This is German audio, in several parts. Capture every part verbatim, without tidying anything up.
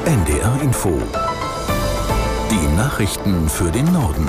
N D R Info. Die Nachrichten für den Norden.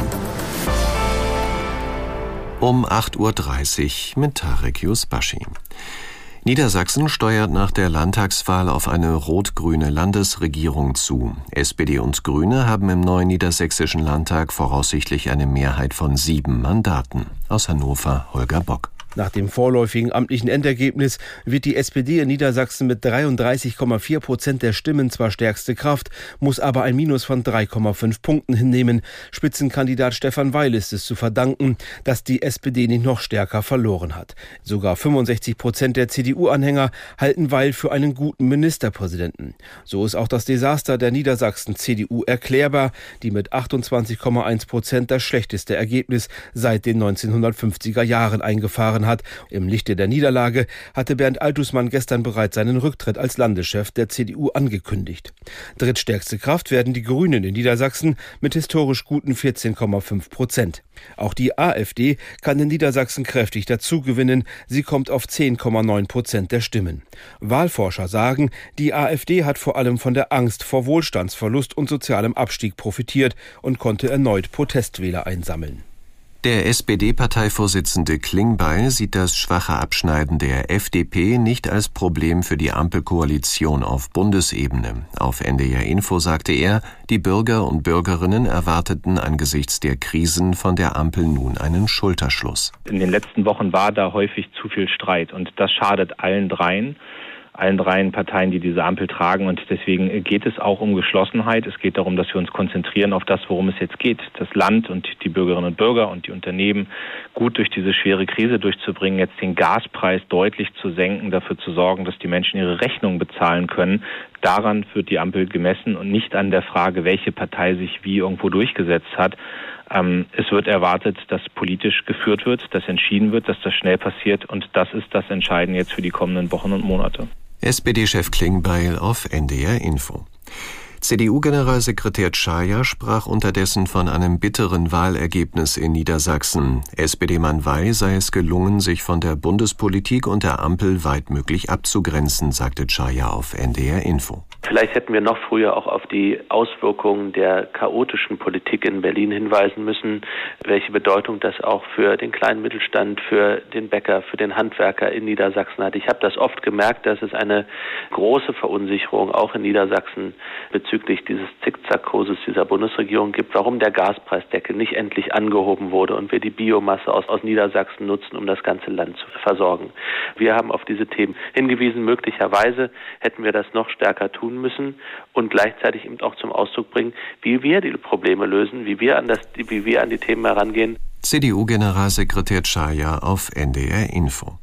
Um acht Uhr dreißig mit Tarek Yusbashi. Niedersachsen steuert nach der Landtagswahl auf eine rot-grüne Landesregierung zu. S P D und Grüne haben im neuen niedersächsischen Landtag voraussichtlich eine Mehrheit von sieben Mandaten. Aus Hannover Holger Bock. Nach dem vorläufigen amtlichen Endergebnis wird die S P D in Niedersachsen mit dreiunddreißig Komma vier Prozent der Stimmen zwar stärkste Kraft, muss aber ein Minus von drei Komma fünf Punkten hinnehmen. Spitzenkandidat Stefan Weil ist es zu verdanken, dass die S P D nicht noch stärker verloren hat. Sogar fünfundsechzig Prozent der C D U-Anhänger halten Weil für einen guten Ministerpräsidenten. So ist auch das Desaster der Niedersachsen-C D U erklärbar, die mit achtundzwanzig Komma eins Prozent das schlechteste Ergebnis seit den neunzehnhundertfünfziger Jahren eingefahren hat. Im Lichte der Niederlage hatte Bernd Altusmann gestern bereits seinen Rücktritt als Landeschef der C D U angekündigt. Drittstärkste Kraft werden die Grünen in Niedersachsen mit historisch guten vierzehn Komma fünf Prozent. Auch die AfD kann in Niedersachsen kräftig dazugewinnen. Sie kommt auf zehn Komma neun Prozent der Stimmen. Wahlforscher sagen, die AfD hat vor allem von der Angst vor Wohlstandsverlust und sozialem Abstieg profitiert und konnte erneut Protestwähler einsammeln. Der S P D-Parteivorsitzende Klingbeil sieht das schwache Abschneiden der F D P nicht als Problem für die Ampelkoalition auf Bundesebene. Auf N D R Info sagte er, die Bürger und Bürgerinnen erwarteten angesichts der Krisen von der Ampel nun einen Schulterschluss. In den letzten Wochen war da häufig zu viel Streit und das schadet allen dreien. allen dreien Parteien, die diese Ampel tragen. Und deswegen geht es auch um Geschlossenheit. Es geht darum, dass wir uns konzentrieren auf das, worum es jetzt geht. Das Land und die Bürgerinnen und Bürger und die Unternehmen gut durch diese schwere Krise durchzubringen, jetzt den Gaspreis deutlich zu senken, dafür zu sorgen, dass die Menschen ihre Rechnungen bezahlen können. Daran wird die Ampel gemessen und nicht an der Frage, welche Partei sich wie irgendwo durchgesetzt hat. Ähm, es wird erwartet, dass politisch geführt wird, dass entschieden wird, dass das schnell passiert. Und das ist das Entscheidende jetzt für die kommenden Wochen und Monate. S P D-Chef Klingbeil auf N D R Info. C D U-Generalsekretär Czaja sprach unterdessen von einem bitteren Wahlergebnis in Niedersachsen. S P D-Mann Weil sei es gelungen, sich von der Bundespolitik und der Ampel weitmöglich abzugrenzen, sagte Czaja auf N D R Info. Vielleicht hätten wir noch früher auch auf die Auswirkungen der chaotischen Politik in Berlin hinweisen müssen, welche Bedeutung das auch für den kleinen Mittelstand, für den Bäcker, für den Handwerker in Niedersachsen hat. Ich habe das oft gemerkt, dass es eine große Verunsicherung auch in Niedersachsen bezüglich dieses Zickzackkurses dieser Bundesregierung gibt, warum der Gaspreisdeckel nicht endlich angehoben wurde und wir die Biomasse aus, aus Niedersachsen nutzen, um das ganze Land zu versorgen. Wir haben auf diese Themen hingewiesen. Möglicherweise hätten wir das noch stärker tun müssen und gleichzeitig eben auch zum Ausdruck bringen, wie wir die Probleme lösen, wie wir an das, wie wir an die Themen herangehen. C D U-Generalsekretär Czaja auf N D R Info.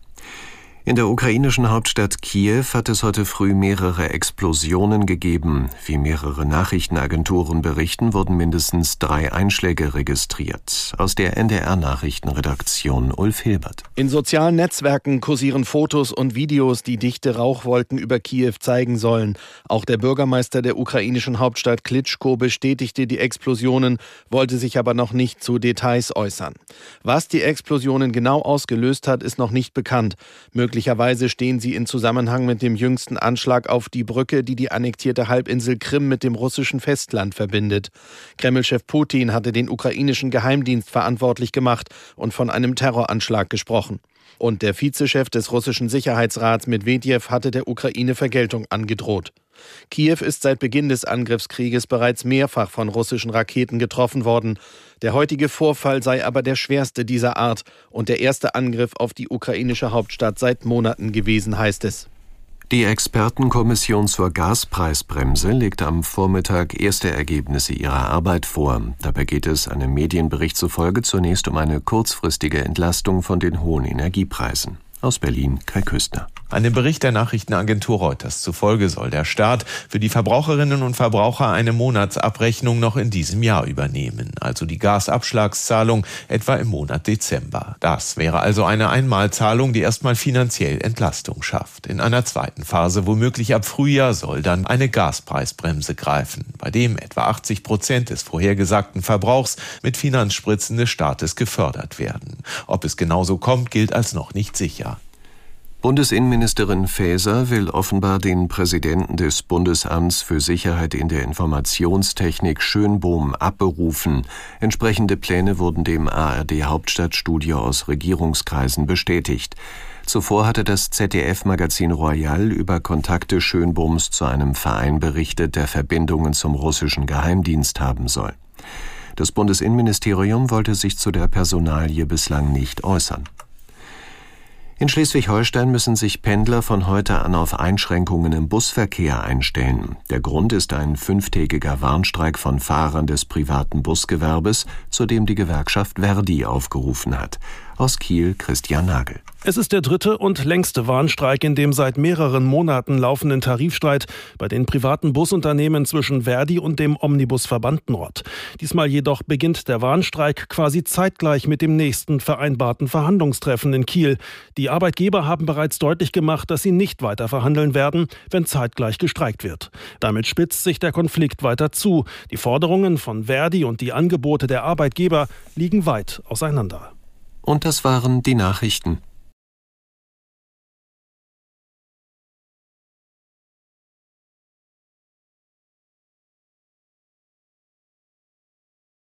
In der ukrainischen Hauptstadt Kiew hat es heute früh mehrere Explosionen gegeben. Wie mehrere Nachrichtenagenturen berichten, wurden mindestens drei Einschläge registriert. Aus der N D R-Nachrichtenredaktion Ulf Hilbert. In sozialen Netzwerken kursieren Fotos und Videos, die dichte Rauchwolken über Kiew zeigen sollen. Auch der Bürgermeister der ukrainischen Hauptstadt Klitschko bestätigte die Explosionen, wollte sich aber noch nicht zu Details äußern. Was die Explosionen genau ausgelöst hat, ist noch nicht bekannt. Möglicherweise stehen sie in Zusammenhang mit dem jüngsten Anschlag auf die Brücke, die die annektierte Halbinsel Krim mit dem russischen Festland verbindet. Kreml-Chef Putin hatte den ukrainischen Geheimdienst verantwortlich gemacht und von einem Terroranschlag gesprochen. Und der Vizechef des russischen Sicherheitsrats Medwedew hatte der Ukraine Vergeltung angedroht. Kiew ist seit Beginn des Angriffskrieges bereits mehrfach von russischen Raketen getroffen worden. Der heutige Vorfall sei aber der schwerste dieser Art und der erste Angriff auf die ukrainische Hauptstadt seit Monaten gewesen, heißt es. Die Expertenkommission zur Gaspreisbremse legt am Vormittag erste Ergebnisse ihrer Arbeit vor. Dabei geht es einem Medienbericht zufolge zunächst um eine kurzfristige Entlastung von den hohen Energiepreisen. Aus Berlin, Kai Küstner. Einem Bericht der Nachrichtenagentur Reuters zufolge soll der Staat für die Verbraucherinnen und Verbraucher eine Monatsabrechnung noch in diesem Jahr übernehmen, also die Gasabschlagszahlung etwa im Monat Dezember. Das wäre also eine Einmalzahlung, die erstmal finanziell Entlastung schafft. In einer zweiten Phase, womöglich ab Frühjahr, soll dann eine Gaspreisbremse greifen, bei dem etwa achtzig Prozent des vorhergesagten Verbrauchs mit Finanzspritzen des Staates gefördert werden. Ob es genauso kommt, gilt als noch nicht sicher. Bundesinnenministerin Faeser will offenbar den Präsidenten des Bundesamts für Sicherheit in der Informationstechnik Schönbohm abberufen. Entsprechende Pläne wurden dem A R D-Hauptstadtstudio aus Regierungskreisen bestätigt. Zuvor hatte das Z D F-Magazin Royal über Kontakte Schönbohms zu einem Verein berichtet, der Verbindungen zum russischen Geheimdienst haben soll. Das Bundesinnenministerium wollte sich zu der Personalie bislang nicht äußern. In Schleswig-Holstein müssen sich Pendler von heute an auf Einschränkungen im Busverkehr einstellen. Der Grund ist ein fünftägiger Warnstreik von Fahrern des privaten Busgewerbes, zu dem die Gewerkschaft Verdi aufgerufen hat. Aus Kiel Christian Nagel. Es ist der dritte und längste Warnstreik in dem seit mehreren Monaten laufenden Tarifstreit bei den privaten Busunternehmen zwischen Verdi und dem Omnibusverband Nord. Diesmal jedoch beginnt der Warnstreik quasi zeitgleich mit dem nächsten vereinbarten Verhandlungstreffen in Kiel. Die Arbeitgeber haben bereits deutlich gemacht, dass sie nicht weiter verhandeln werden, wenn zeitgleich gestreikt wird. Damit spitzt sich der Konflikt weiter zu. Die Forderungen von Verdi und die Angebote der Arbeitgeber liegen weit auseinander. Und das waren die Nachrichten.